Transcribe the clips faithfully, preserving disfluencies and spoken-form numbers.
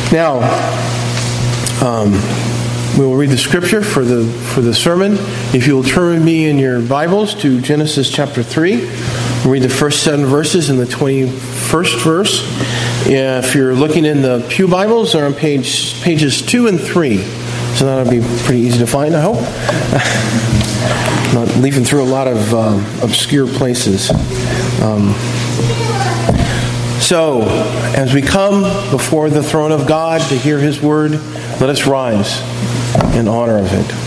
Now, um, we will read the scripture for the for the sermon. If you will turn with me in your Bibles to Genesis chapter three, we'll read the first seven verses and the twenty-first verse. If you're looking in the Pew Bibles, they're on page pages two and three. So that'll be pretty easy to find, I hope. Not leafing through a lot of um, obscure places. Um, so, as we come before the throne of God to hear His word, let us rise in honor of it.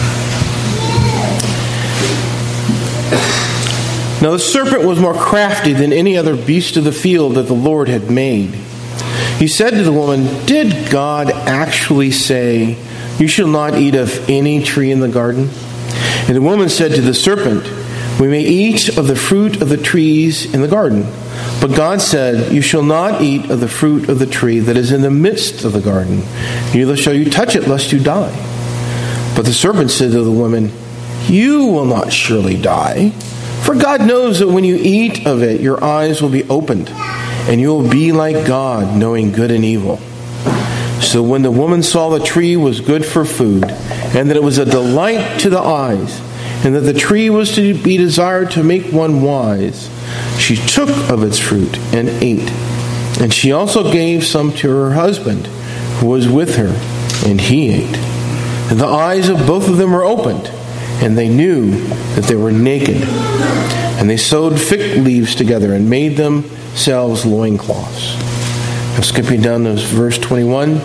Now the serpent was more crafty than any other beast of the field that the Lord had made. He said to the woman, "Did God actually say, 'You shall not eat of any tree in the garden'?" And the woman said to the serpent, "We may eat of the fruit of the trees in the garden. But God said, 'You shall not eat of the fruit of the tree that is in the midst of the garden. Neither shall you touch it, lest you die.' But the serpent said to the woman, 'You will not surely die. For God knows that when you eat of it, your eyes will be opened, and you will be like God, knowing good and evil.' So when the woman saw the tree was good for food, and that it was a delight to the eyes, and that the tree was to be desired to make one wise, she took of its fruit and ate. And she also gave some to her husband, who was with her, and he ate. And the eyes of both of them were opened, and they knew that they were naked. And they sewed fig leaves together and made themselves loincloths." Now skipping down to verse twenty-one.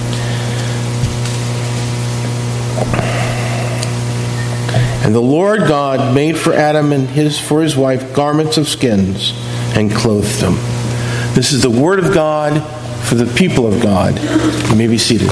"And the Lord God made for Adam and his for his wife garments of skins and clothed them." This is the word of God for the people of God. You may be seated.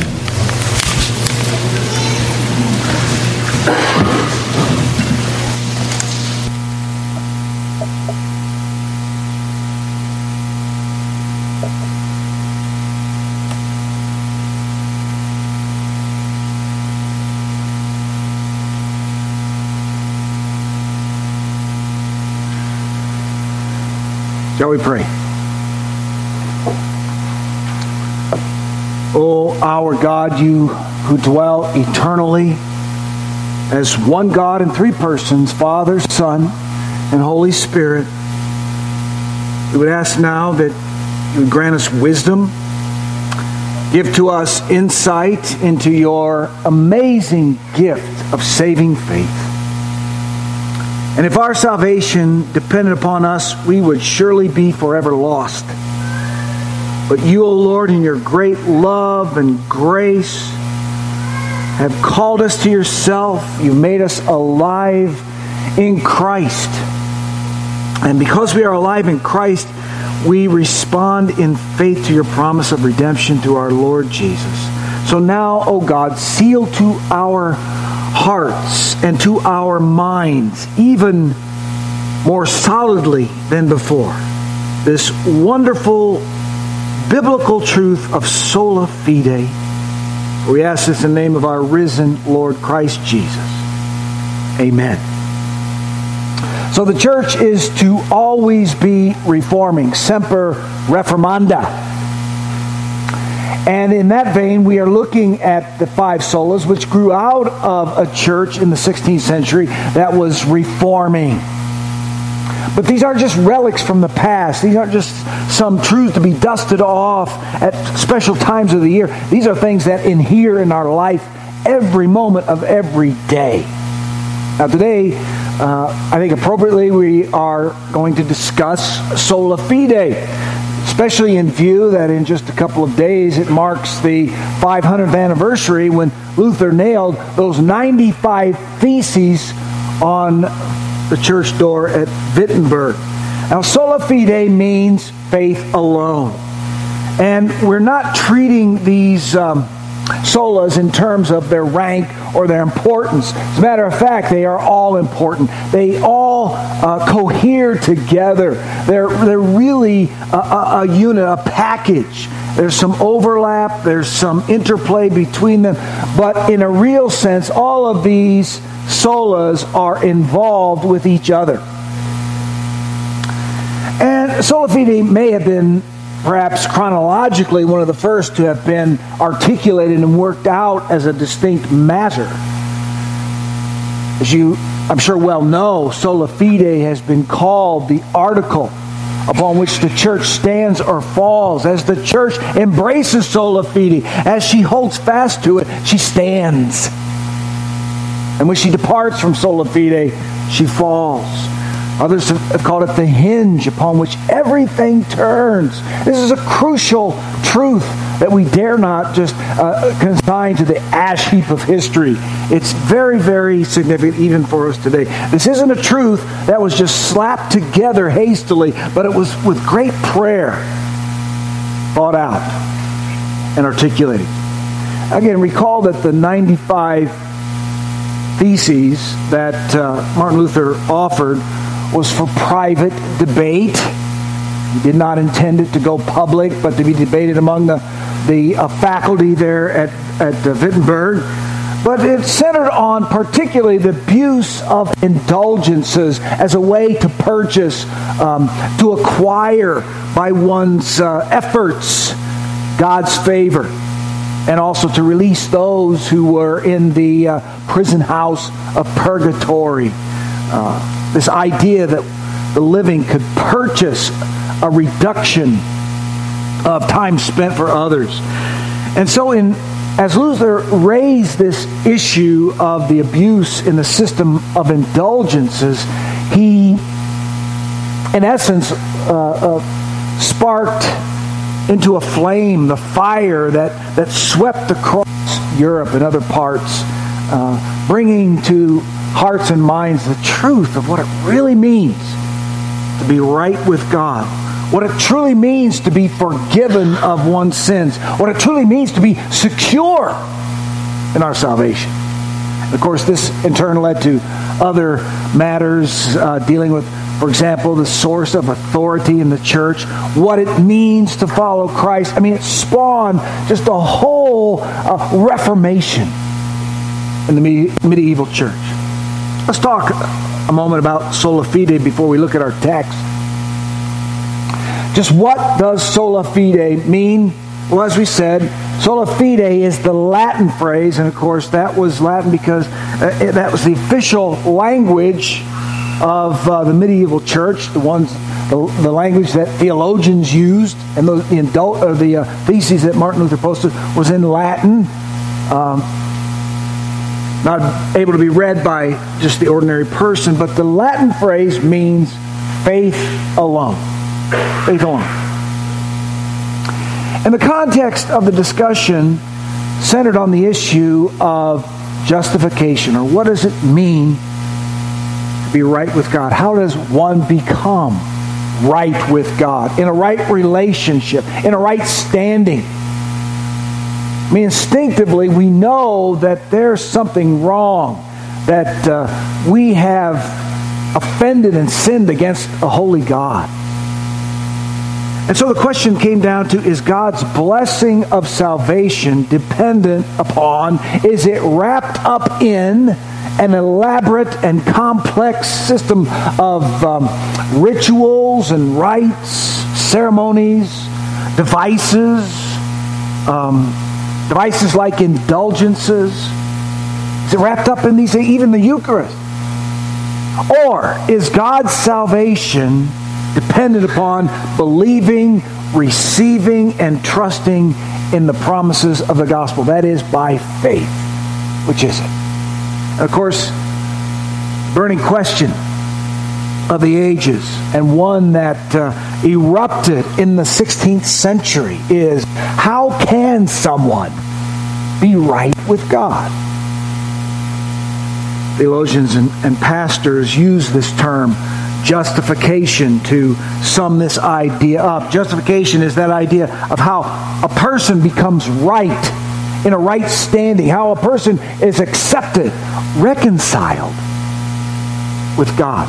Shall we pray? O our God, you who dwell eternally as one God in three persons, Father, Son, and Holy Spirit, we would ask now that you would grant us wisdom, give to us insight into your amazing gift of saving faith. And if our salvation depended upon us, we would surely be forever lost. But you, O Lord, in your great love and grace, have called us to yourself. You've made us alive in Christ. And because we are alive in Christ, we respond in faith to your promise of redemption through our Lord Jesus. So now, O God, seal to our hearts and to our minds, even more solidly than before, this wonderful biblical truth of sola fide. We ask this in the name of our risen Lord Christ Jesus. Amen. So the church is to always be reforming, semper reformanda. And in that vein, we are looking at the five solas, which grew out of a church in the sixteenth century that was reforming. But these aren't just relics from the past. These aren't just some truths to be dusted off at special times of the year. These are things that inhere in our life every moment of every day. Now today, uh, I think appropriately we are going to discuss sola fide, especially in view that in just a couple of days it marks the five hundredth anniversary when Luther nailed those ninety-five theses on the church door at Wittenberg. Now, sola fide means faith alone. And we're not treating these um, solas in terms of their rank or their importance. As a matter of fact, they are all important. They all uh, cohere together. They're, they're really a, a, a unit, a package. There's some overlap, there's some interplay between them, but in a real sense, all of these solas are involved with each other. And sola fide may have been perhaps chronologically one of the first to have been articulated and worked out as a distinct matter. As you, I'm sure, well know, sola fide has been called the article upon which the church stands or falls. As the church embraces sola fide, as she holds fast to it, she stands. And when she departs from sola fide, she falls. Others have called it the hinge upon which everything turns. This is a crucial truth that we dare not just uh, consign to the ash heap of history. It's very, very significant even for us today. This isn't a truth that was just slapped together hastily, but it was with great prayer thought out and articulated. Again, recall that the ninety-five theses that uh, Martin Luther offered was for private debate. He did not intend it to go public, but to be debated among the, the uh, faculty there at, at uh, Wittenberg. But it centered on particularly the abuse of indulgences as a way to purchase, um, to acquire by one's uh, efforts God's favor, and also to release those who were in the uh, prison house of purgatory. Uh, this idea that the living could purchase a reduction of time spent for others. And so in as Luther raised this issue of the abuse in the system of indulgences, he, in essence, uh, uh, sparked into a flame the fire that, that swept across Europe and other parts, uh, bringing to hearts and minds the truth of what it really means to be right with God, what it truly means to be forgiven of one's sins, what it truly means to be secure in our salvation. And of course, this in turn led to other matters uh, dealing with, for example, the source of authority in the church, what it means to follow Christ. I mean, it spawned just a whole uh, reformation in the me- medieval church. Let's talk a moment about sola fide before we look at our text. Just what does sola fide mean? Well, as we said, sola fide is the Latin phrase, and of course that was Latin because uh, that was the official language of uh, the medieval church, the ones, the, the language that theologians used, and the the, indul- or the uh, theses that Martin Luther posted was in Latin. Um, not able to be read by just the ordinary person, but the Latin phrase means faith alone. Faith alone. And the context of the discussion centered on the issue of justification, or what does it mean to be right with God? How does one become right with God, in a right relationship, in a right standing? I mean, instinctively, we know that there's something wrong, that uh, we have offended and sinned against a holy God. And so the question came down to, is God's blessing of salvation dependent upon, is it wrapped up in an elaborate and complex system of um, rituals and rites, ceremonies, devices, um, devices like indulgences? Is it wrapped up in these, even the Eucharist? Or is God's salvation dependent upon believing, receiving, and trusting in the promises of the gospel? That is, by faith. Which is it? And of course, burning question of the ages, and one that uh, erupted in the sixteenth century, is how can someone be right with God? Theologians and, and pastors use this term justification to sum this idea up. Justification is that idea of how a person becomes right, in a right standing, how a person is accepted, reconciled with God.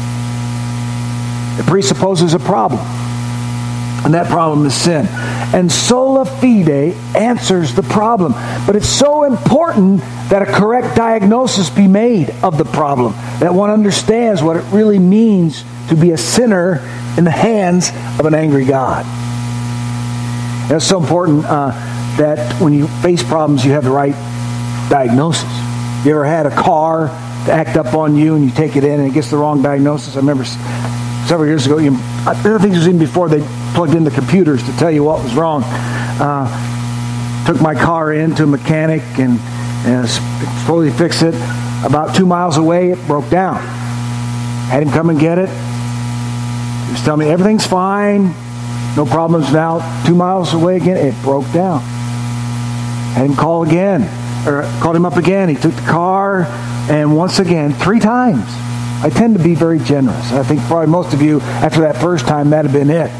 It presupposes a problem, and that problem is sin. And sola fide answers the problem. But it's so important that a correct diagnosis be made of the problem, that one understands what it really means to be a sinner in the hands of an angry God. It's so important uh, that when you face problems, you have the right diagnosis. You ever had a car act up on you and you take it in and it gets the wrong diagnosis? I remember several years ago, you, I think it was even before they plugged in the computers to tell you what was wrong. Uh, took my car in to a mechanic and, and slowly fixed it. About two miles away, it broke down. Had him come and get it. He was telling me everything's fine, no problems now. Two miles away again, it broke down. Had him call again, or called him up again. He took the car, and once again, three times. I tend to be very generous. I think probably most of you, after that first time, that had been it.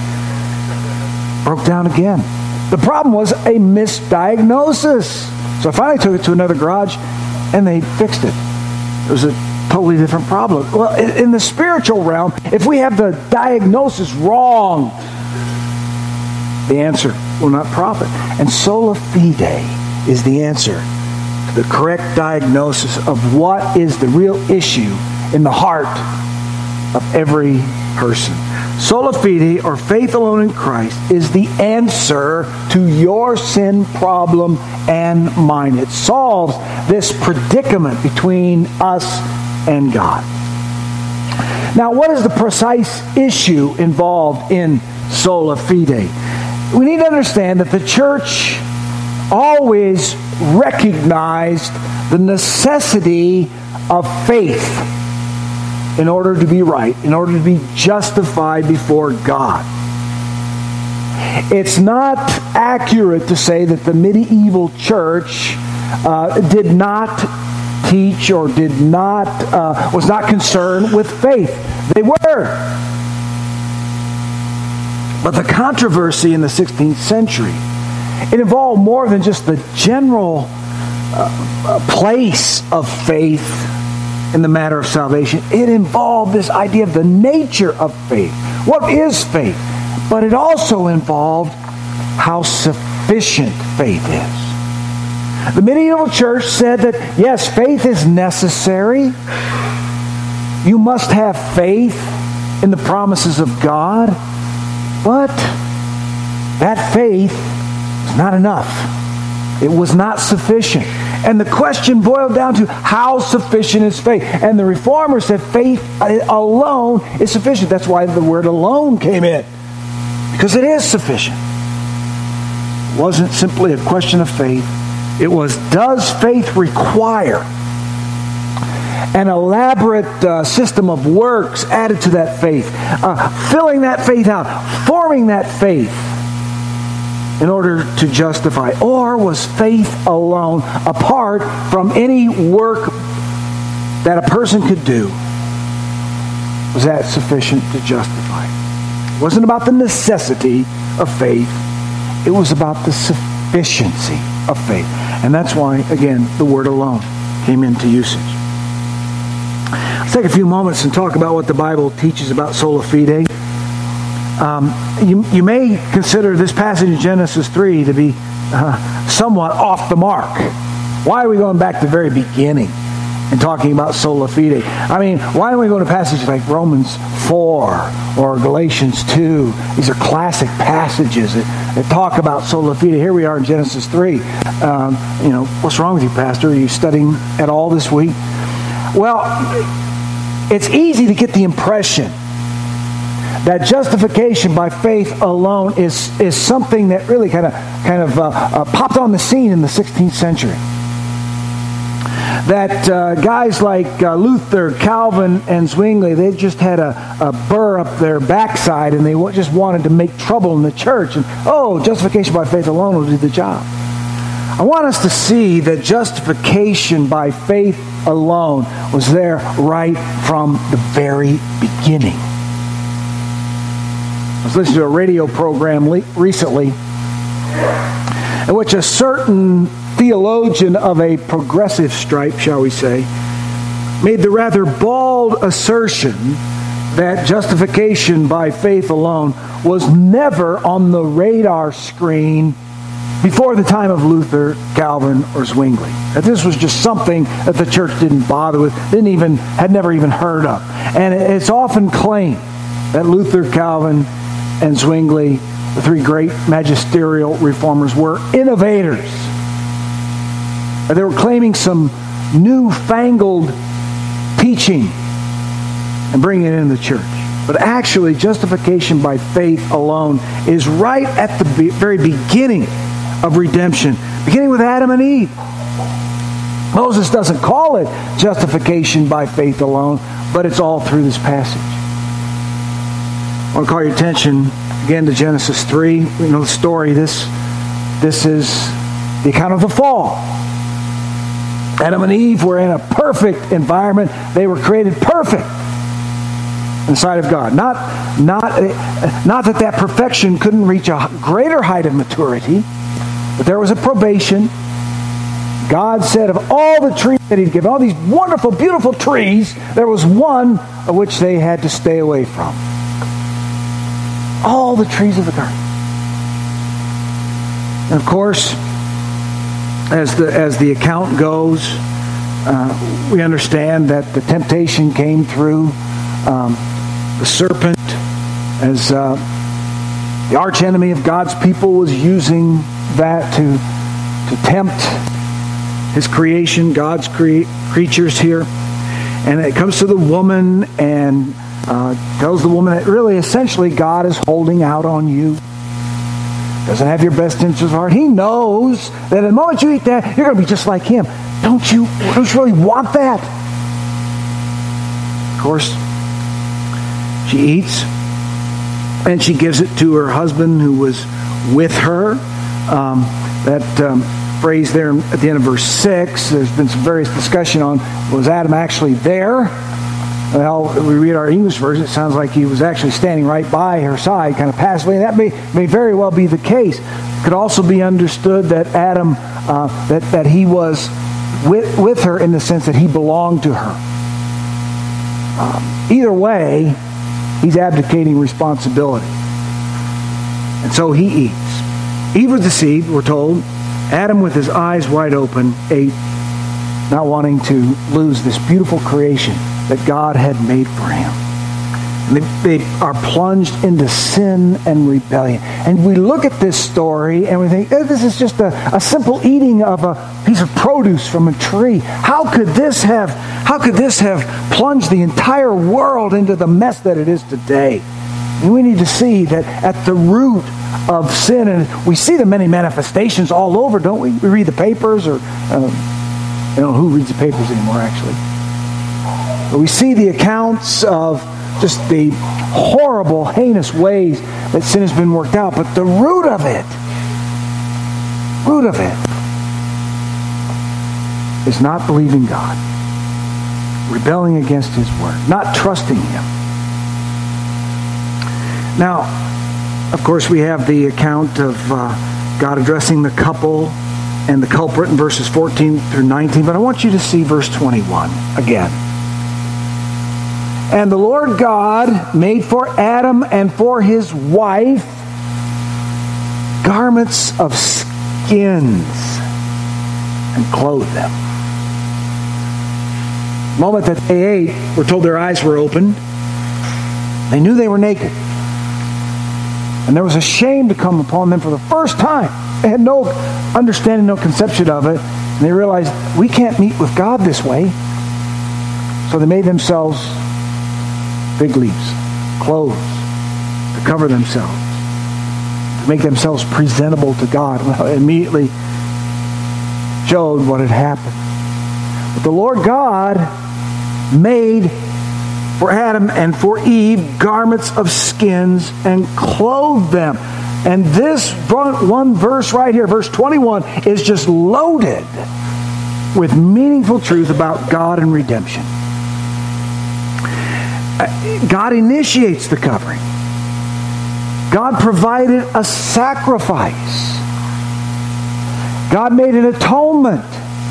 Broke down again. The problem was a misdiagnosis. So I finally took it to another garage, and they fixed it. It was a totally different problem. Well, in the spiritual realm, if we have the diagnosis wrong, the answer will not profit. And sola fide is the answer to the correct diagnosis of what is the real issue in the heart of every person. Sola fide, or faith alone in Christ, is the answer to your sin problem and mine. It solves this predicament between us and God. Now, what is the precise issue involved in sola fide? We need to understand that the church always recognized the necessity of faith in order to be right, in order to be justified before God. It's not accurate to say that the medieval church uh, did not teach or did not uh, was not concerned with faith. They were. But the controversy in the sixteenth century, it involved more than just the general uh, place of faith in the matter of salvation. It involved this idea of the nature of faith. What is faith? But it also involved how sufficient faith is. The medieval church said that, yes, faith is necessary. You must have faith in the promises of God. But that faith was not enough. It was not sufficient. And the question boiled down to, how sufficient is faith? And the Reformers said faith alone is sufficient. That's why the word alone came in. Because it is sufficient. It wasn't simply a question of faith. It was, does faith require an elaborate uh, system of works added to that faith, uh, filling that faith out, forming that faith in order to justify? Or was faith alone, apart from any work that a person could do, was that sufficient to justify? It wasn't about the necessity of faith. It was about the sufficiency of faith. And that's why, again, the word alone came into usage. Let's take a few moments and talk about what the Bible teaches about sola fide. Um, you, you may consider this passage in Genesis three to be uh, somewhat off the mark. Why are we going back to the very beginning and talking about sola fide? I mean, why don't we go to passages like Romans four or Galatians two? These are classic passages that, that talk about sola fide. Here we are in Genesis three. Um, you know, what's wrong with you, Pastor? Are you studying at all this week? Well, it's easy to get the impression that justification by faith alone is, is something that really kind of kind of uh, uh, popped on the scene in the sixteenth century. That uh, guys like uh, Luther, Calvin, and Zwingli, they just had a, a burr up their backside and they just wanted to make trouble in the church. And, oh, justification by faith alone will do the job. I want us to see that justification by faith alone was there right from the very beginning. I was listening to a radio program recently in which a certain theologian of a progressive stripe, shall we say, made the rather bald assertion that justification by faith alone was never on the radar screen before the time of Luther, Calvin, or Zwingli. That this was just something that the church didn't bother with, didn't even, had never even heard of. And it's often claimed that Luther, Calvin, and Zwingli the three great magisterial reformers, were innovators. They were claiming some newfangled teaching and bringing it in the church. But actually, justification by faith alone is right at the very beginning of redemption, beginning with Adam and Eve. Moses doesn't call it justification by faith alone, but it's all through this passage. I want to call your attention again to Genesis three. We know the story. This, this is the account of the fall. Adam and Eve were in a perfect environment. They were created perfect in the sight of God. Not, not, not that that perfection couldn't reach a greater height of maturity, but there was a probation. God said of all the trees that He'd given, all these wonderful, beautiful trees, there was one of which they had to stay away from. All the trees of the garden. And of course, as the as the account goes, uh, we understand that the temptation came through um, the serpent, as uh, the archenemy of God's people was using that to to tempt His creation, God's cre- creatures here. And it comes to the woman and uh, tells the woman that really, essentially, God is holding out on you. Doesn't have your best interest at heart. He knows that the moment you eat that, you're going to be just like Him. Don't you, don't you really want that? Of course, she eats, and she gives it to her husband who was with her. Um, that... Um, phrase there at the end of verse six, there's been some various discussion on, was Adam actually there? Well, we read our English version, it sounds like he was actually standing right by her side, kind of passively, and that may, may very well be the case. It could also be understood that Adam, uh, that, that he was with, with her in the sense that he belonged to her. Um, either way, he's abdicating responsibility. And so he eats. Eve was deceived, we're told. Adam, with his eyes wide open, ate, not wanting to lose this beautiful creation that God had made for him. And they, they are plunged into sin and rebellion. And we look at this story and we think, oh, this is just a, a simple eating of a piece of produce from a tree. How could this have, how could this have plunged the entire world into the mess that it is today? And we need to see that at the root of sin, and we see the many manifestations all over, don't we? We read the papers, or um, I don't know who reads the papers anymore, actually. But we see the accounts of just the horrible, heinous ways that sin has been worked out. But the root of it, root of it, is not believing God, rebelling against His word, not trusting Him. Now, of course, we have the account of uh, God addressing the couple and the culprit in verses fourteen through nineteen, but I want you to see verse twenty-one again. And the Lord God made for Adam and for his wife garments of skins and clothed them. The moment that they ate, we're told their eyes were opened. They knew they were naked. And there was a shame to come upon them for the first time. They had no understanding, no conception of it. And they realized, we can't meet with God this way. So they made themselves fig leaves, clothes, to cover themselves, to make themselves presentable to God. Well, it immediately showed what had happened. But the Lord God made for Adam and for Eve garments of skins and clothed them. And this one verse right here, verse twenty-one, is just loaded with meaningful truth about God and redemption. God initiates the covering. God provided a sacrifice. God made an atonement.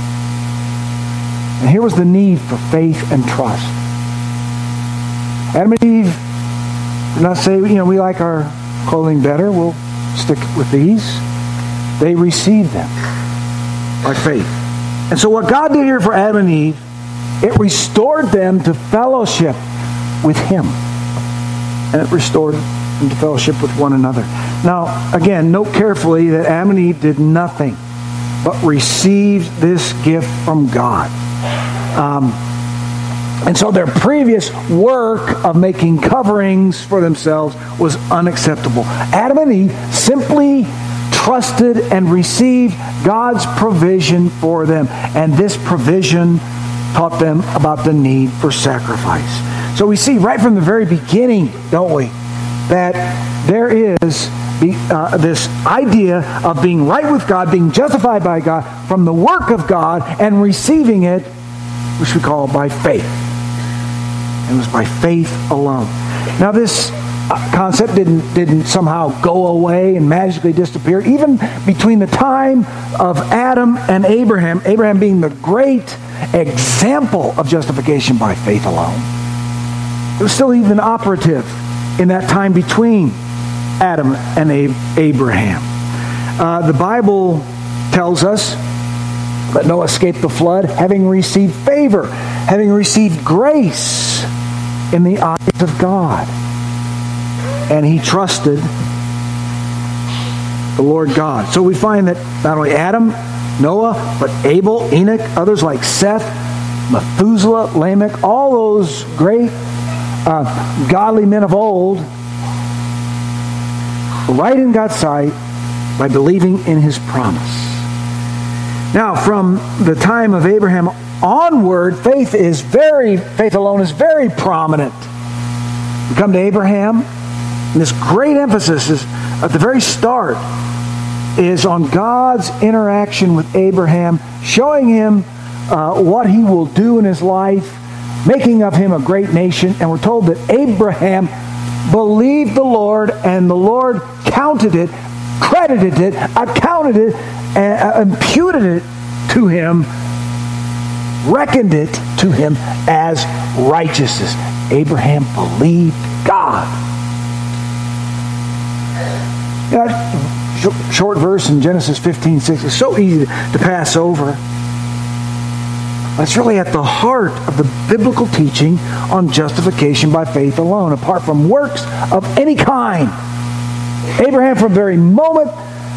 And here was the need for faith and trust. Adam and Eve did not say, you know, we like our clothing better, we'll stick with these. They received them by faith. And so what God did here for Adam and Eve, it restored them to fellowship with Him. And it restored them to fellowship with one another. Now, again, note carefully that Adam and Eve did nothing but received this gift from God. Um, and so their previous work of making coverings for themselves was unacceptable. Adam and Eve simply trusted and received God's provision for them. And this provision taught them about the need for sacrifice. So we see right from the very beginning, don't we, that there is the, uh, this idea of being right with God, being justified by God from the work of God and receiving it, which we call by faith. It was by faith alone. Now this concept didn't, didn't somehow go away and magically disappear. Even between the time of Adam and Abraham, Abraham being the great example of justification by faith alone, it was still even operative in that time between Adam and Abraham. Uh, the Bible tells us that Noah escaped the flood having received favor, having received grace in the eyes of God. And he trusted the Lord God. So we find that not only Adam, Noah, but Abel, Enoch, others like Seth, Methuselah, Lamech, all those great uh, godly men of old were right in God's sight by believing in His promise. Now, from the time of Abraham onward, faith is very, faith alone is very prominent. We come to Abraham, and this great emphasis is at the very start is on God's interaction with Abraham, showing him uh, what he will do in his life, making of him a great nation. And we're told that Abraham believed the Lord, and the Lord counted it, credited it, accounted it, and imputed it to him, reckoned it to him as righteousness. Abraham believed God. You know, short verse in Genesis fifteen six is so easy to pass over. It's really at the heart of the biblical teaching on justification by faith alone, apart from works of any kind. Abraham, from the very moment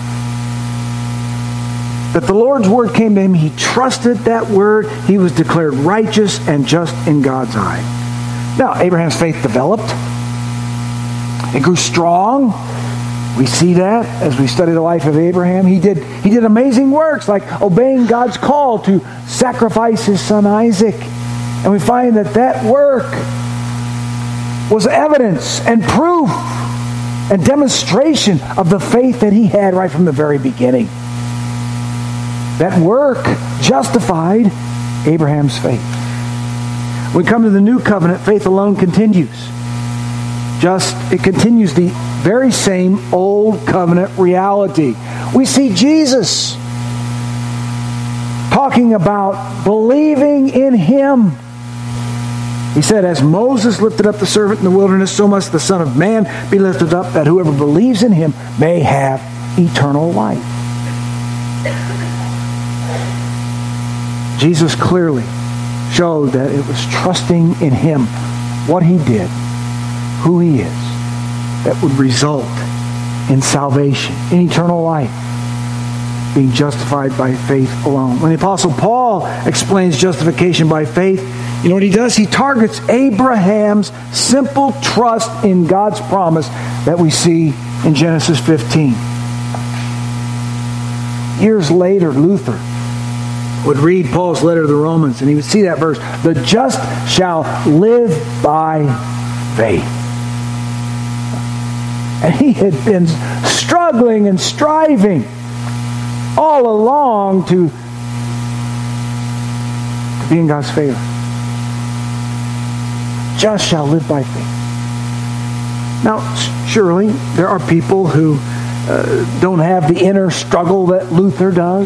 that the Lord's word came to him, he trusted that word. He was declared righteous and just in God's eye. Now, Abraham's faith developed. It grew strong. We see that as we study the life of Abraham. He did, he did amazing works like obeying God's call to sacrifice his son Isaac. And we find that that work was evidence and proof and demonstration of the faith that he had right from the very beginning. That work justified Abraham's faith. When we come to the new covenant, faith alone continues. Just, it continues the very same old covenant reality. We see Jesus talking about believing in Him. He said, as Moses lifted up the servant in the wilderness, so must the Son of Man be lifted up, that whoever believes in Him may have eternal life. Jesus clearly showed that it was trusting in Him, what He did, who He is, that would result in salvation, in eternal life, being justified by faith alone. When the Apostle Paul explains justification by faith, you know what he does? He targets Abraham's simple trust in God's promise that we see in Genesis fifteen. Years later, Luther would read Paul's letter to the Romans, and he would see that verse, the just shall live by faith. And he had been struggling and striving all along to, to be in God's favor. Just shall live by faith. Now, surely there are people who uh, don't have the inner struggle that Luther does.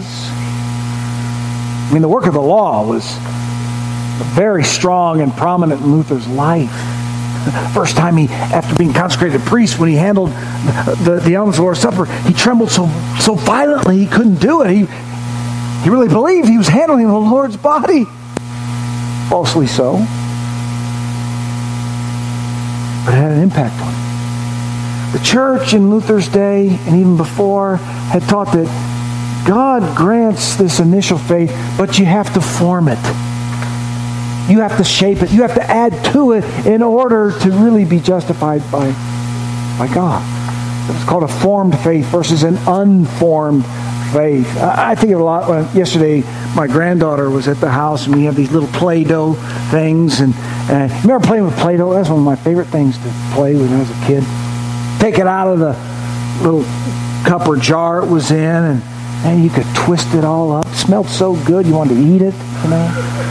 I mean, the work of the law was very strong and prominent in Luther's life. First time he, after being consecrated priest, when he handled the, the elements of the Lord's Supper, he trembled so so violently he couldn't do it. He, he really believed he was handling the Lord's body. Falsely so. But it had an impact on him. The church in Luther's day and even before had taught that God grants this initial faith, but you have to form it. You have to shape it. You have to add to it in order to really be justified by, by God. It's called a formed faith versus an unformed faith. I think of a lot. When yesterday, my granddaughter was at the house, and we have these little Play-Doh things. And, and remember playing with Play-Doh? That's one of my favorite things to play when I was a kid. Take it out of the little cup or jar it was in, and, and you could twist it all up. It smelled so good, you wanted to eat it, you know.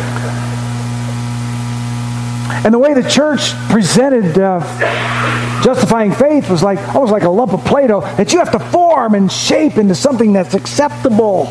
And the way the church presented uh, justifying faith was like almost like a lump of Play-Doh that you have to form and shape into something that's acceptable.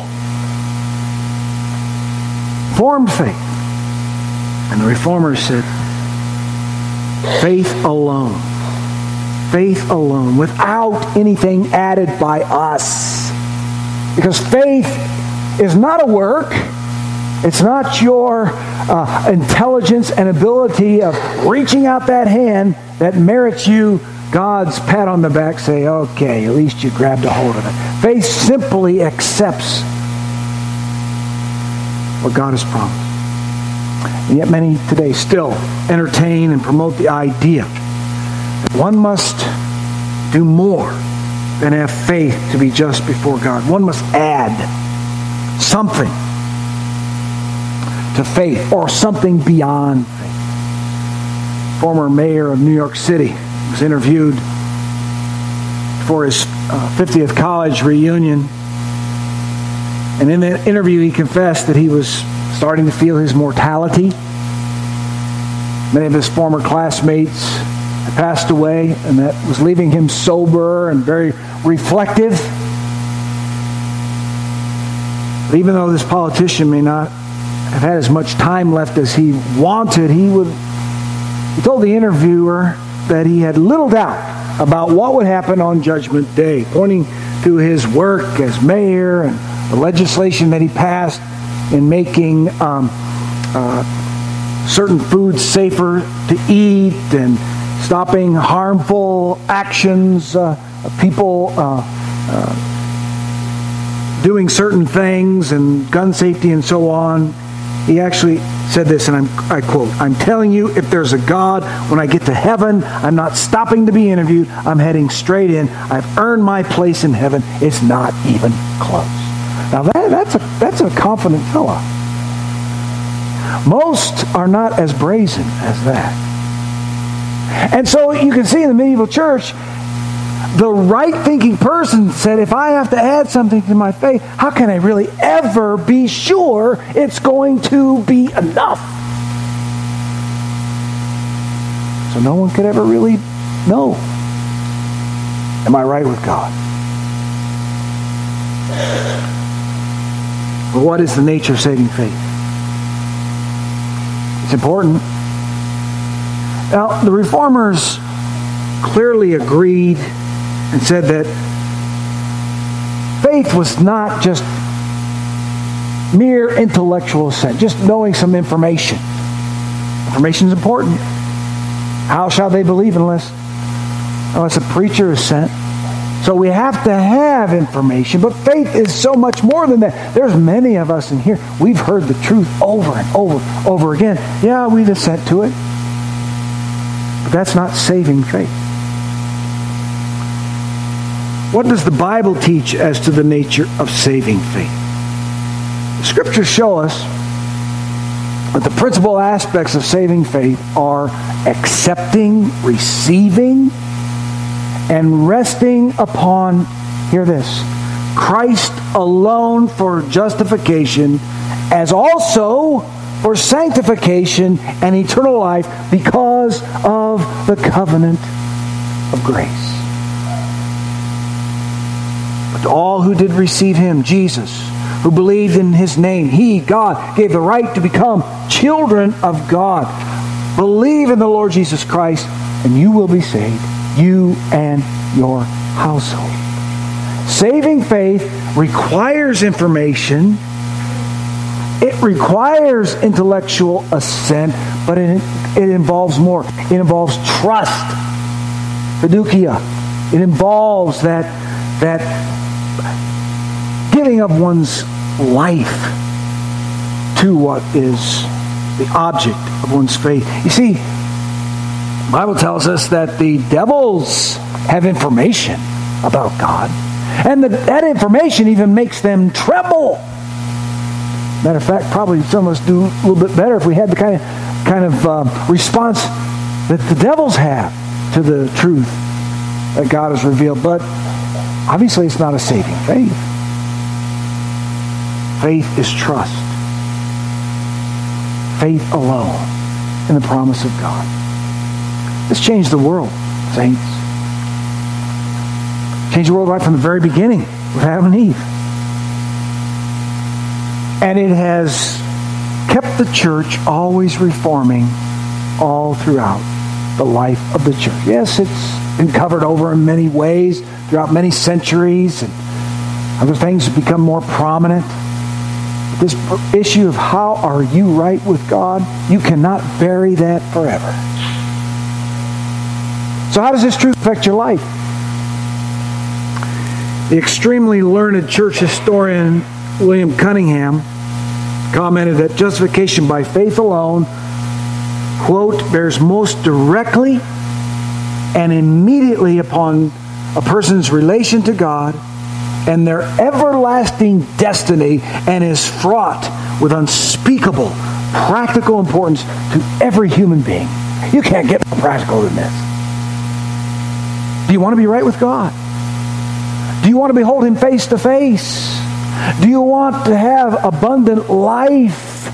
Formed faith. And the Reformers said, faith alone. Faith alone, without anything added by us. Because faith is not a work. It's not your uh, intelligence and ability of reaching out that hand that merits you God's pat on the back, say, okay, at least you grabbed a hold of it. Faith simply accepts what God has promised. And yet many today still entertain and promote the idea that one must do more than have faith to be just before God. One must add something to faith, or something beyond faith. Former mayor of New York City was interviewed for his uh, fiftieth college reunion. And in that interview, he confessed that he was starting to feel his mortality. Many of his former classmates had passed away, and that was leaving him sober and very reflective. But even though this politician may not have had as much time left as he wanted, he would he told the interviewer that he had little doubt about what would happen on Judgment Day, pointing to his work as mayor and the legislation that he passed in making um, uh, certain foods safer to eat and stopping harmful actions uh, of people uh, uh, doing certain things and gun safety and so on. He actually said this, and I'm, I quote, "I'm telling you, if there's a God, when I get to heaven, I'm not stopping to be interviewed. I'm heading straight in. I've earned my place in heaven. It's not even close." Now that, that's a that's a confident fellow. Most are not as brazen as that. And so you can see in the medieval church, the right-thinking person said, if I have to add something to my faith, how can I really ever be sure it's going to be enough? So no one could ever really know. Am I right with God? Well, what is the nature of saving faith? It's important. Now, the Reformers clearly agreed and said that faith was not just mere intellectual assent, just knowing some information. Information is important. How shall they believe unless, unless a preacher is sent? So we have to have information, but faith is so much more than that. There's many of us in here, we've heard the truth over and over, over again. Yeah, we've assent to it, but that's not saving faith. What does the Bible teach as to the nature of saving faith? The Scriptures show us that the principal aspects of saving faith are accepting, receiving, and resting upon, hear this, Christ alone for justification, as also for sanctification and eternal life because of the covenant of grace. But to all who did receive Him, Jesus, who believed in His name, He, God, gave the right to become children of God. Believe in the Lord Jesus Christ, and you will be saved, you and your household. Saving faith requires information. It requires intellectual assent, but it, it involves more. It involves trust, fiducia, It involves that, that giving of one's life to what is the object of one's faith. You see, the Bible tells us that the devils have information about God. And the, that information even makes them tremble. Matter of fact, probably some of us do a little bit better if we had the kind of, kind of uh, response that the devils have to the truth that God has revealed. But obviously it's not a saving faith. Faith is trust. Faith alone in the promise of God. This changed the world, saints. Changed the world right from the very beginning with Adam and Eve. And it has kept the church always reforming all throughout the life of the church. Yes, it's been covered over in many ways throughout many centuries, and other things have become more prominent. But this issue of how are you right with God, you cannot bury that forever. So how does this truth affect your life? The extremely learned church historian William Cunningham commented that justification by faith alone, quote, bears most directly and immediately upon a person's relation to God and their everlasting destiny, and is fraught with unspeakable practical importance to every human being. You can't get more practical than this. Do you want to be right with God? Do you want to behold Him face to face? Do you want to have abundant life?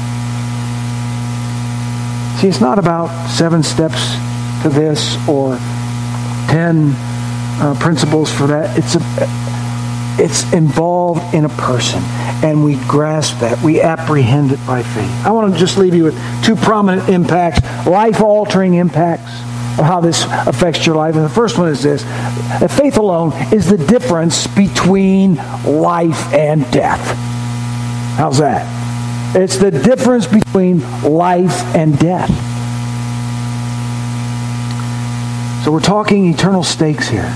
See, it's not about seven steps to this or ten uh, principles for that. It's a, it's involved in a person, and we grasp that. We apprehend it by faith. I want to just leave you with two prominent impacts, life-altering impacts of how this affects your life. And the first one is this: that faith alone is the difference between life and death. How's that? It's the difference between life and death. So we're talking eternal stakes here.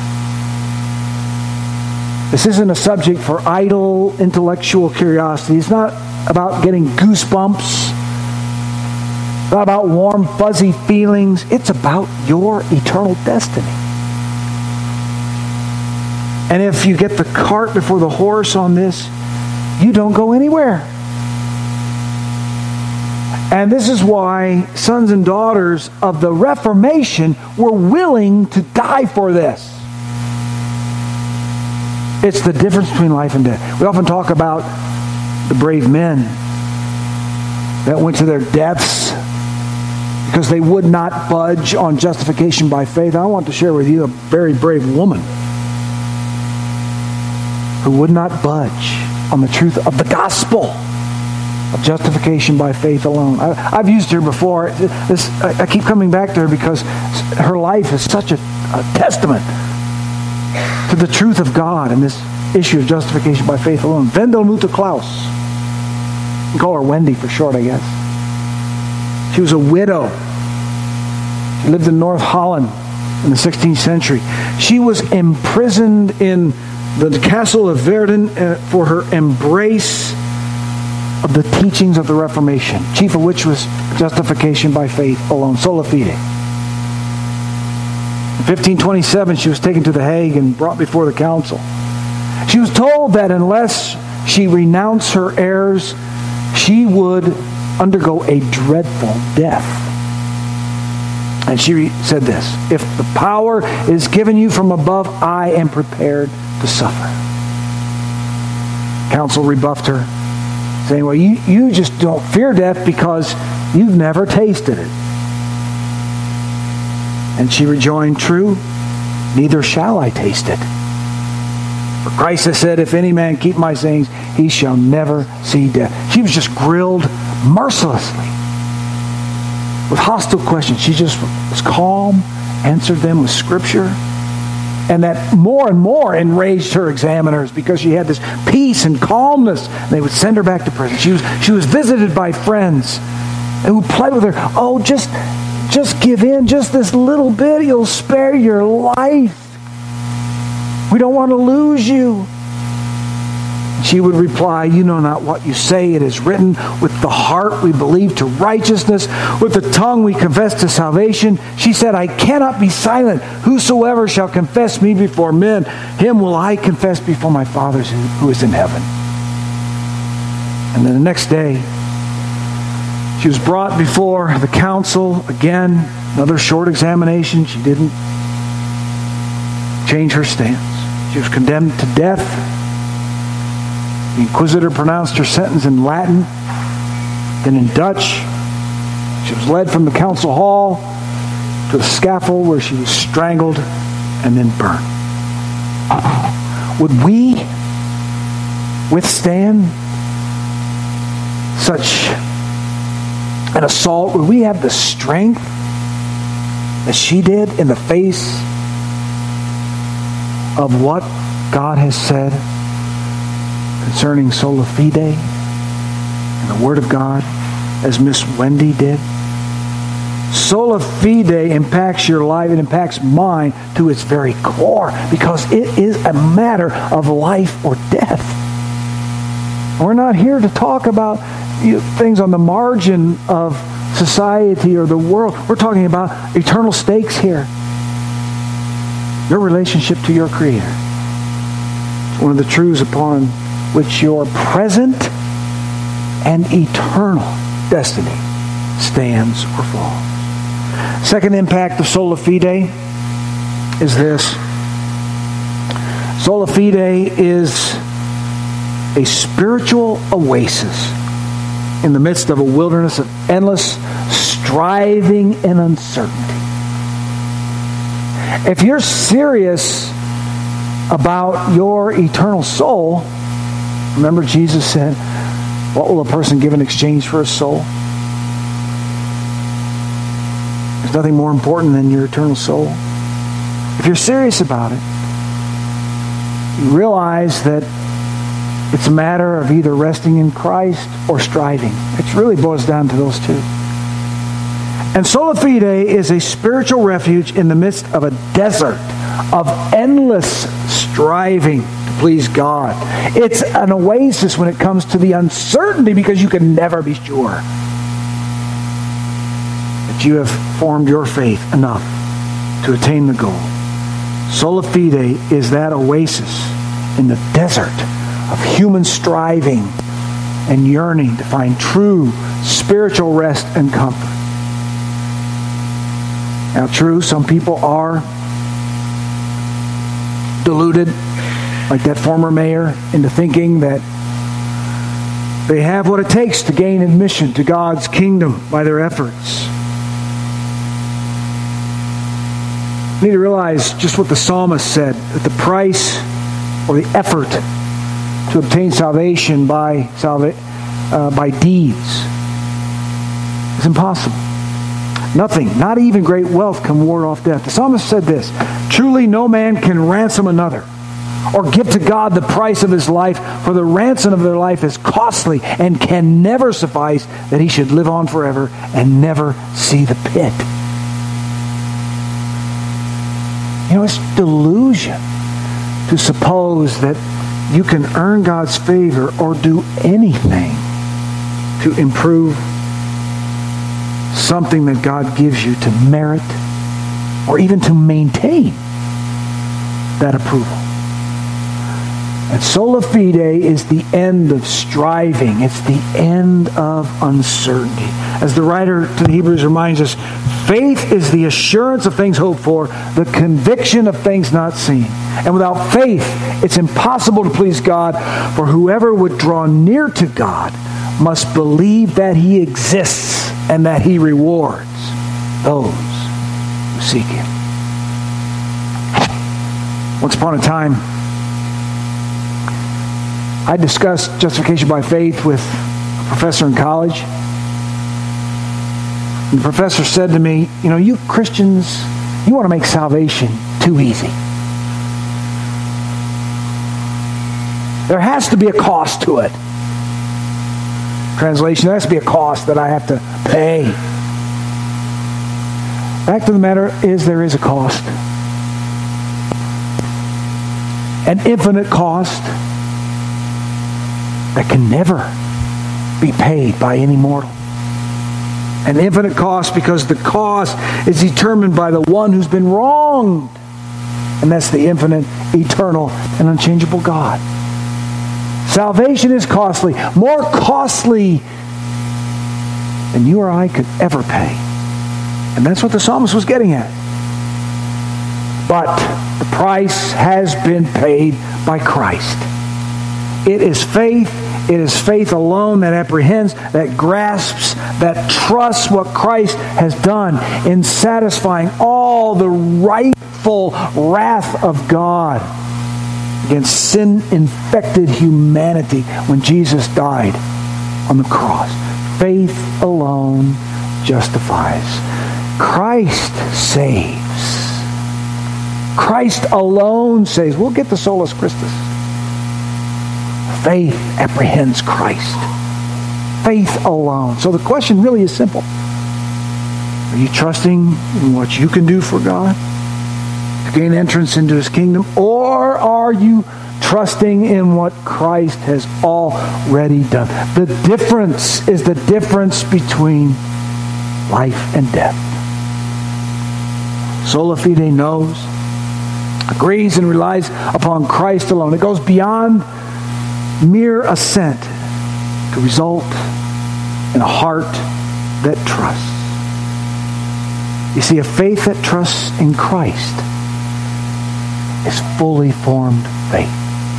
This isn't a subject for idle intellectual curiosity. It's not about getting goosebumps. It's not about warm, fuzzy feelings. It's about your eternal destiny. And if you get the cart before the horse on this, you don't go anywhere. And this is why sons and daughters of the Reformation were willing to die for this. It's the difference between life and death. We often talk about the brave men that went to their deaths because they would not budge on justification by faith. I want to share with you a very brave woman who would not budge on the truth of the gospel of justification by faith alone. I, I've used her before. This, I, I keep coming back to her because her life is such a, a testament to the truth of God and this issue of justification by faith alone. Wendelmutter Klaus. You can call her Wendy for short, I guess. She was a widow. She lived in North Holland in the sixteenth century. She was imprisoned in the castle of Verden for her embrace of the teachings of the Reformation, chief of which was justification by faith alone, sola fide. In fifteen twenty-seven, she was taken to The Hague and brought before the council. She was told that unless she renounced her errors, she would undergo a dreadful death. And she said this: "If the power is given you from above, I am prepared to suffer." Council rebuffed her, saying, "Well, you, you just don't fear death because you've never tasted it." And she rejoined, "True, neither shall I taste it. For Christ has said, if any man keep my sayings, he shall never see death." She was just grilled mercilessly with hostile questions. She just was calm, answered them with Scripture. And that more and more enraged her examiners because she had this peace and calmness. They would send her back to prison. She was, she was visited by friends who pled with her, "Oh, just... Just give in just this little bit. You'll spare your life." We don't want to lose you. She would reply, you know not what you say. It is written, with the heart we believe to righteousness, with the tongue we confess to salvation. She said, I cannot be silent. Whosoever shall confess me before men, him will I confess before my Father who is in heaven. And then the next day, she was brought before the council again. Another short examination. She didn't change her stance. She was condemned to death. The inquisitor pronounced her sentence in Latin, then in Dutch. She was led from the council hall to the scaffold where she was strangled and then burned. Would we withstand such an assault? Would we have the strength that she did in the face of what God has said concerning sola fide and the Word of God, as Miss Wendy did? Sola fide impacts your life. It impacts mine to its very core, because it is a matter of life or death. We're not here to talk about things on the margin of society or the world. We're talking about eternal stakes here. Your relationship to your Creator. It's one of the truths upon which your present and eternal destiny stands or falls. Second impact of sola fide is this. Sola fide is a spiritual oasis in the midst of a wilderness of endless striving and uncertainty. If you're serious about your eternal soul, remember Jesus said, what will a person give in exchange for his soul? There's nothing more important than your eternal soul. If you're serious about it, you realize that it's a matter of either resting in Christ or striving. It really boils down to those two. And sola fide is a spiritual refuge in the midst of a desert of endless striving to please God. It's an oasis when it comes to the uncertainty, because you can never be sure that you have formed your faith enough to attain the goal. Sola fide is that oasis in the desert of human striving and yearning to find true spiritual rest and comfort. Now, true, some people are deluded, like that former mayor, into thinking that they have what it takes to gain admission to God's kingdom by their efforts. You need to realize just what the psalmist said, that the price or the effort to obtain salvation by salva- uh, by deeds is impossible. Nothing, not even great wealth, can ward off death. The psalmist said this, truly no man can ransom another or give to God the price of his life, for the ransom of their life is costly and can never suffice that he should live on forever and never see the pit. You know, it's delusion to suppose that you can earn God's favor or do anything to improve something that God gives you, to merit or even to maintain that approval. And sola fide is the end of striving. It's the end of uncertainty. As the writer to the Hebrews reminds us, faith is the assurance of things hoped for, the conviction of things not seen. And without faith, it's impossible to please God, for whoever would draw near to God must believe that He exists and that He rewards those who seek Him. Once upon a time, I discussed justification by faith with a professor in college. And the professor said to me, you know, you Christians, you want to make salvation too easy. There has to be a cost to it. Translation, there has to be a cost that I have to pay. Fact of the matter is, there is a cost. an infinite cost that can never be paid by any mortal. An infinite cost because the cost is determined by the one who's been wronged. And that's the infinite, eternal, and unchangeable God. Salvation is costly, more costly than you or I could ever pay. And that's what the psalmist was getting at. But the price has been paid by Christ. It is faith, it is faith alone that apprehends, that grasps, that trusts what Christ has done in satisfying all the rightful wrath of God against sin-infected humanity when Jesus died on the cross. Faith alone justifies. Christ saves. Christ alone saves. We'll get to Solus Christus. Faith apprehends Christ. Faith alone. So the question really is simple. Are you trusting in what you can do for God to gain entrance into His kingdom? Or are you trusting in what Christ has already done? The difference is the difference between life and death. Sola fide knows, agrees, and relies upon Christ alone. It goes beyond mere assent to result in a heart that trusts. You see, a faith that trusts in Christ is fully formed faith.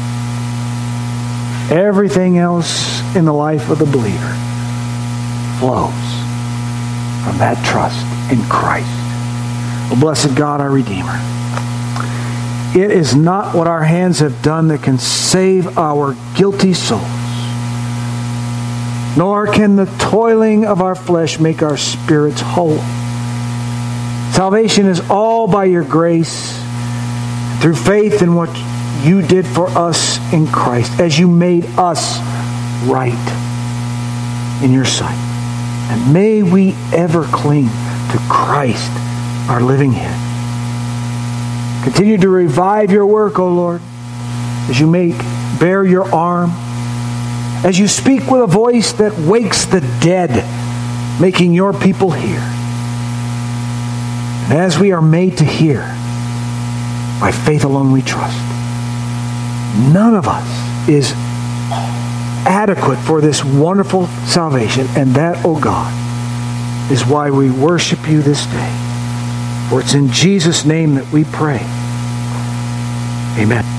Everything else in the life of the believer flows from that trust in Christ. Oh, blessed God, our Redeemer. It is not what our hands have done that can save our guilty souls, nor can the toiling of our flesh make our spirits whole. Salvation is all by your grace, through faith in what you did for us in Christ, as you made us right in your sight. And may we ever cling to Christ, our living head. Continue to revive your work, O Lord, as you make bare your arm, as you speak with a voice that wakes the dead, making your people hear. And as we are made to hear, by faith alone we trust. None of us is adequate for this wonderful salvation, and that, O God, is why we worship you this day. For it's in Jesus' name that we pray. Amen.